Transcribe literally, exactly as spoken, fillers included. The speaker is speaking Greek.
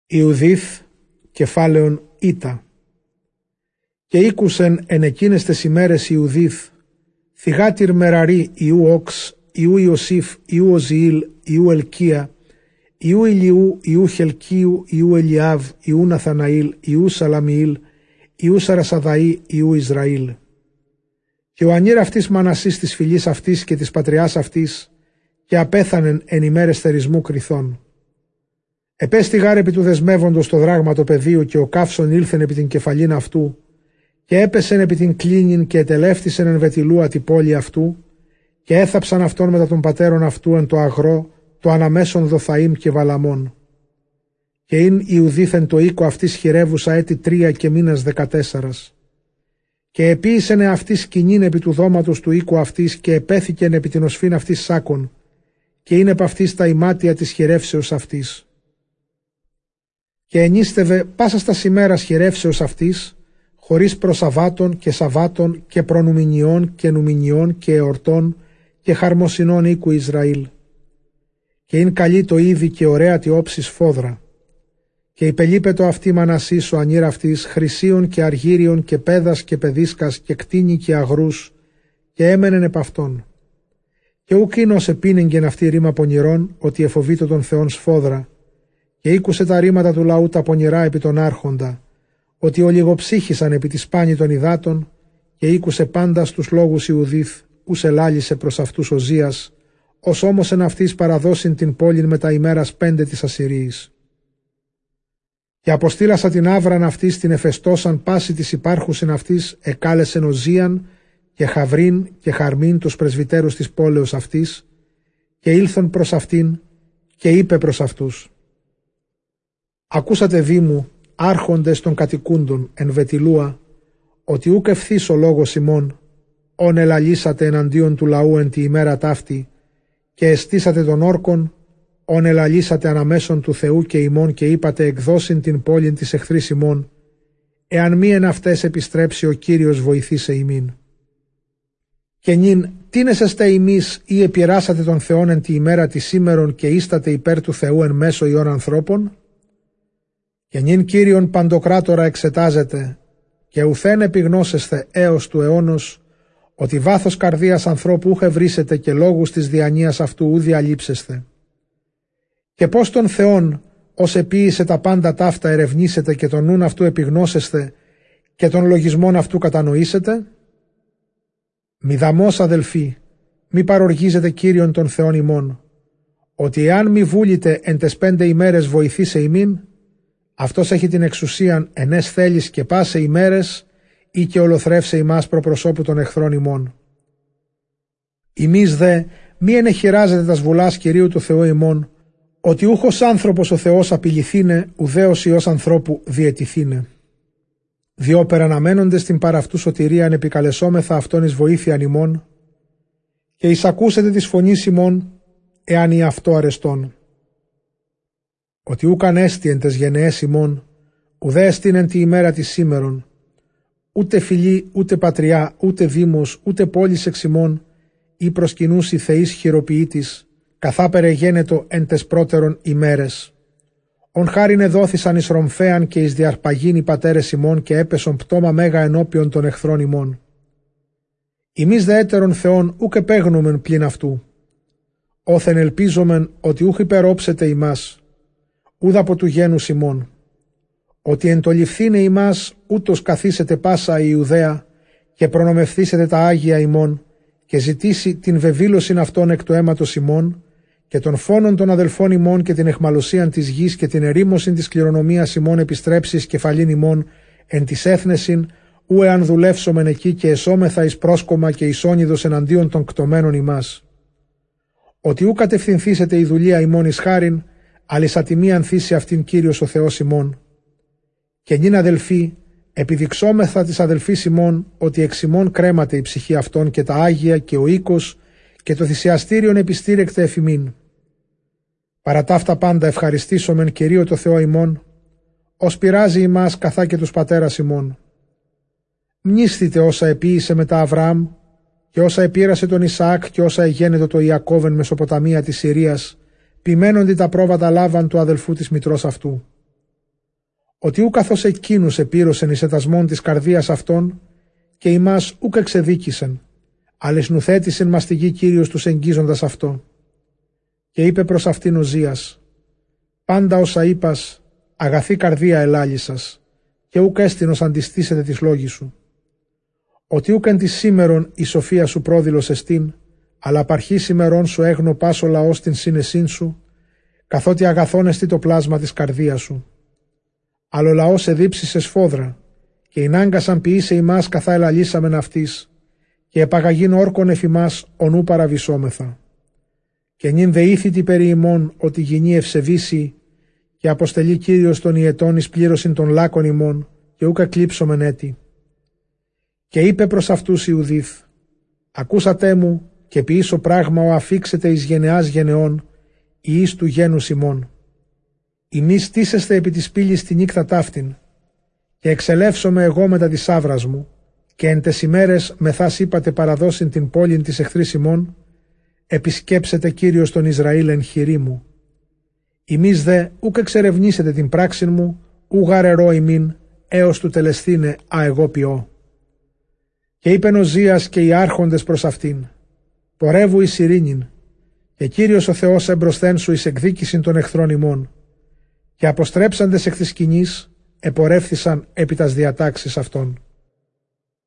Ιουδίθ, κεφάλαιον Ήτα. Και ήκουσεν εν εκείνες τες ημέρες Ιουδίθ, θυγάτηρ Μεραρή Ιού Όξ, Ιού Ιωσήφ, Ιού Οζιήλ, Ιού Ελκία, Ιού Ηλιού, Ιού Χελκίου, Ιού Ελιάβ, Ιού Ναθαναήλ, Ιού Σαλαμιήλ, Ιού Σαρασαδαή, Ιού Ισραήλ. Και ο ανήρ αυτής Μανασής της φυλής αυτής και της πατριάς αυτής, και απέθανεν εν ημέρες θερισμού κριθών. Επέστη γάρ επί του δεσμεύοντος το δράγμα το πεδίου, και ο καύσον ήλθεν επί την κεφαλήν αυτού, και έπεσεν επί την κλίνην, και ετελεύτησεν εν Βετιλούα τη πόλη αυτού, και έθαψαν αυτόν μετά των πατέρων αυτού εν το αγρό, το αναμέσον Δοθαΐμ και Βαλαμών. Και ειν Ιουδίθεν το οίκο αυτής χειρεύουσα έτη τρία και μήνας δεκατέσσαρας. Και επίησεν αυτής σκηνήν επί του δώματος του οίκου αυτής, και επέθηκεν επί την οσφήν αυτής σάκων, και είναι επ' αυτής τα ημάτια της χειρεύσεως αυτής. Και ενίστευε πάσα στα ημέρας χειρεύσεως αυτής, χωρίς προσαβάτων και σαβάτων και προνουμηνιών και νουμηνιών και εορτών και χαρμοσυνών οίκου Ισραήλ. Και ειν καλή το είδη και ωραία τη όψης φόδρα. Και υπελείπετο αυτή Μανασής ο ανήρ αυτής χρυσίων και αργύριων και πέδας και παιδίσκας και κτίνη και αγρούς, και έμενεν επ' αυτόν. Και ουκ ίνος επίνεγγεν αυτή ρήμα πονηρών, ότι εφοβήτω τον Θεόν σφόδρα, και ήκουσε τα ρήματα του λαού τα πονηρά επί τον άρχοντα, ότι ολιγοψύχησαν επί τη σπάνη των υδάτων, και ήκουσε πάντα στους λόγους Ιουδίθ, ους ελάλησε προς αυτούς Οζίας, ως όμως εν αυτής παραδώσιν την πόλην με τα ημέρας πέντε της Ασσυρίης. Και αποστήλασα την άβραν αυτής την εφεστώσαν πάση της υπάρχουσιν αυτής, εκάλεσεν Οζίαν και Χαβρίν και Χαρμίν τους πρεσβυτέρους της πόλεως αυτής, και ήλθον προς αυτήν, και είπε προς αυτούς: «Ακούσατε δι μου, άρχοντες των κατοικούντων εν Βετιλούα, ότι ούκ ευθύς ο λόγος ημών, όν ελαλήσατε εναντίον του λαού εν τη ημέρα ταύτη, και εστίσατε των όρκων, όν ελαλήσατε αναμέσων του Θεού και ημών, και είπατε εκδώσιν την πόλην της εχθρής ημών, εάν μη εν αυτές επιστρέψει ο Κύριος βοηθήσε ημίν. Και νυν τίνεσεστε ημείς ή επιράσατε τον Θεόν εν τη ημέρα τη σήμερον, καιίστατε υπέρ του Θεού εν μέσω ιών ανθρώπων? Και νυν Κύριον παντοκράτορα εξετάζετε, και ουθέν επιγνώσεστε έως του αιώνος, ότι βάθος καρδίας ανθρώπου ούχε βρίσετε, και λόγους της διανοίας αυτού ου διαλείψεστε. Και πώς τον Θεόν, ως επίησε τα πάντα ταύτα ερευνήσετε, και τον νουν αυτού επιγνώσεστε, και τον λογισμόν αυτού κατανοήσετε? Μη δαμός αδελφοί, μη παροργίζετε Κύριον τον Θεόν ημών, ότι εάν μη βούλητε εν τες πέντε ημέρες βοηθήσε ημίν, αυτός έχει την εξουσίαν ενές θέλεις και πάσε ημέρες, ή και ολοθρεύσε ημάς προπροσώπου των εχθρών ημών. Ημείς δε μη ενεχειράζετε τας βουλάς Κυρίου του Θεού ημών, ότι ούχος άνθρωπος ο Θεός απειληθήνε, ουδέως Υιός ανθρώπου διαιτηθήνε. Διό περαναμένοντες την παραυτού σωτηρίαν επικαλεσόμεθα αυτόν εις βοήθειαν ημών, και εισακούσετε της φωνής ημών, εάν ή αυτό αρεστών. Ότι ούκ ανέστη εν τες γενναίες ημών, ουδέ εστίν εν τη ημέρα της σήμερον, ούτε φιλή, ούτε πατριά, ούτε δήμος, ούτε πόλης εξ ημών, ή προσκυνούσι θεής χειροποιήτης, καθά περαιγένετο εν τες πρώτερον ημέρες. Ον χάριν εδόθησαν εις Ρομφέαν και εις διαρπαγήν οι πατέρες ημών, και έπεσον πτώμα μέγα ενώπιον των εχθρών ημών. Ημείς δε έτερον Θεόν ούκ επέγνωμεν πλην αυτού. Όθεν ελπίζομεν ότι ούχ υπερόψετε ημάς, ούδα από του γένους ημών. Ότι εν το ληφθήνε ημάς ούτως καθίσετε πάσα η Ιουδαία, και προνομευθήσετε τα Άγια ημών, και ζητήσει την βεβήλωσιν αυτών εκ του αίματος ημών, και των φόνων των αδελφών ημών, και την εχμαλωσίαν της γης, και την ερήμωσιν της κληρονομίας ημών επιστρέψεις κεφαλήν ημών εν της έθνεσιν, ου εάν δουλεύσομεν εκεί, και εσώμεθα εις πρόσκομα και εις όνειδος εναντίον των κτωμένων ημάς. Ότι ου κατευθυνθήσετε η δουλεία ημών εις χάριν, αλης ατιμίαν θύσει αυτήν Κύριος ο Θεός ημών. Και νυν αδελφοί, επιδειξόμεθα της αδελφής ημών, ότι εξ ημών κρέμαται η ψυχή αυτών, και τα Άγια και ο οίκος, και το θυσιαστήριον επιστήρεκτε εφ' ημίν. Παρά ταύτα πάντα ευχαριστήσομεν Κυρίω το Θεό ημών, ως πειράζει ημάς καθά και τους πατέρας ημών. Μνήσθητε όσα επίησε μετά Αβραάμ, και όσα επήρασε τον Ισαάκ, και όσα εγένετο το Ιακώβ εν Μεσοποταμία της Συρίας, ποιμένοντι τα πρόβατα Λάβαν του αδελφού της μητρός αυτού. ότι ου καθώς εκείνους επήρωσεν εις ετασμόν της καρδίας αυτών, και ημάς ουκ εξεδίκησεν, αλλά εις νουθέτησεν μας τη γη Κύριος τους εγγίζοντας αυτό. Και είπε προς αυτήν Οζίας, πάντα όσα είπας, αγαθή καρδία ελάλησας, και ουκ έστεινος αντιστήσετε της λόγης σου. Ότι ούκ εν της σήμερον η σοφία σου πρόδειλος εστίν, αλλά απαρχή σημερών σου έγνω πάσο λαός την σύνεσήν σου, καθότι αγαθόν εστι το πλάσμα της καρδίας σου. Αλλά ο λαός εδίψησε σφόδρα, και εινάγκασαν ποιήσε ημάς καθά ελαλήσαμεν αυτής, και επαγαγήν όρκον εφημάς ονού παραβυσόμεθα. Και νυν δεήθητη περί ημών ότι γινή ευσεβήσει, και αποστελεί Κύριος των ιετών εις πλήρωσιν των λάκων ημών, και ούκα κλείψομεν έτη. Και είπε προς αυτούς Ιουδίθ, ακούσατε μου, και ποιήσω πράγμα ο αφήξετε εις γενεάς γενεών, ή εις του γένους ημών. Ημείς στήσεστε επί της πύλης τη νύκτα ταύτην, και εξελεύσομαι εγώ μετά της άβρας μου, και εν τες ημέρες μεθάς είπατε παραδώσιν την πόλην της εχθρής ημών, επισκέψετε Κύριος τον Ισραήλ εν χειρή μου. Ημείς δε ούκ εξερευνήσετε την πράξην μου, ου γαρερώ ημίν, έως του τελεσθήνε α εγώ ποιώ. Και είπεν Οζίας και οι άρχοντες προς αυτήν, πορεύου εις ειρήνην, και Κύριος ο Θεός εμπροσθέν σου εις εκδίκησιν των εχθρών ημών, και αποστρέψαντες εκ της σκηνής, επορεύθησαν επί τας διατάξεις αυτών.